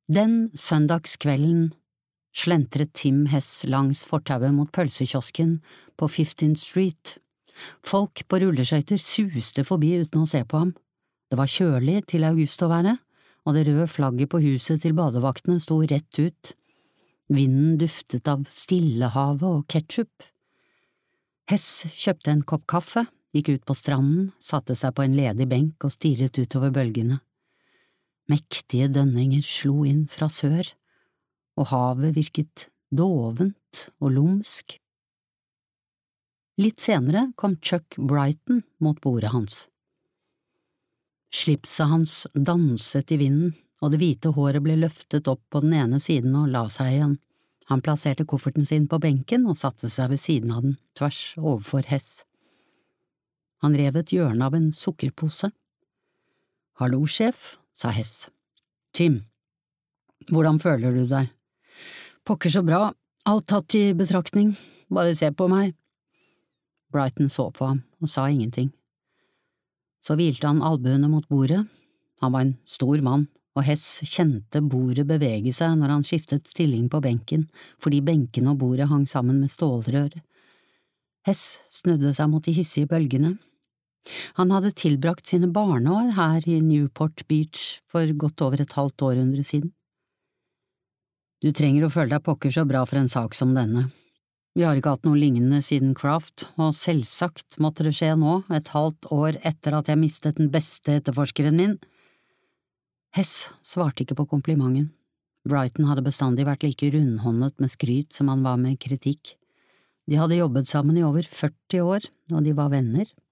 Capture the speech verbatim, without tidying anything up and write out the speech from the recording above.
Den søndagskvelden slentret Tim Hess langs fortauet mot pølsekiosken på fifteenth Street. Folk på rulleskøyter suste forbi uten å se på ham. Det var kjølig til august å være, og det røde flagget på huset til badevaktene sto rett ut. Vinden duftet av Stillehavet og ketchup. Hess kjøpte en kopp kaffe, gikk ut på stranden, satte seg på en ledig benk og stirret utover bølgene. Mektige dønninger slo inn fra sør, og havet virket dovent og lumsk. Litt senere kom Chuck Brighton mot bordet hans. Slipset hans danset i vinden, og det hvite håret ble løftet opp på den ene siden og la seg igjen. Han plasserte kofferten sin på benken og satte seg ved siden av den, tvers overfor Hess. Han rev et hjørne av en sukkerpose. «Hallo, sjef», sa Hess. «Tim, hvordan føler du deg?» «Pokker så bra, alt tatt i betraktning, bare se på meg.» Brighton så på ham og sa ingenting. Så hvilte han albuene mot bordet. Han var en stor mann, og Hess kjente bordet bevege seg når han skiftet stilling på benken, fordi benken og bordet hang sammen med stålrør. Hess snudde seg mot de hissige bølgene. Han hadde tilbrakt sine barneår her i Newport Beach for godt over et halvt århundre siden. Du trenger å føle deg pokker så bra for en sak som denne. Vi har ikke hatt noe lignende siden Craft, og selvsagt måtte det skje nå, et halvt år etter at jeg mistet den beste etterforskeren min. Hess svarte ikke på komplimenten. Brighton hadde bestandig vært like rundhåndet med skryt som han var med kritikk. De hadde jobbet sammen i over førti år, og de var venner.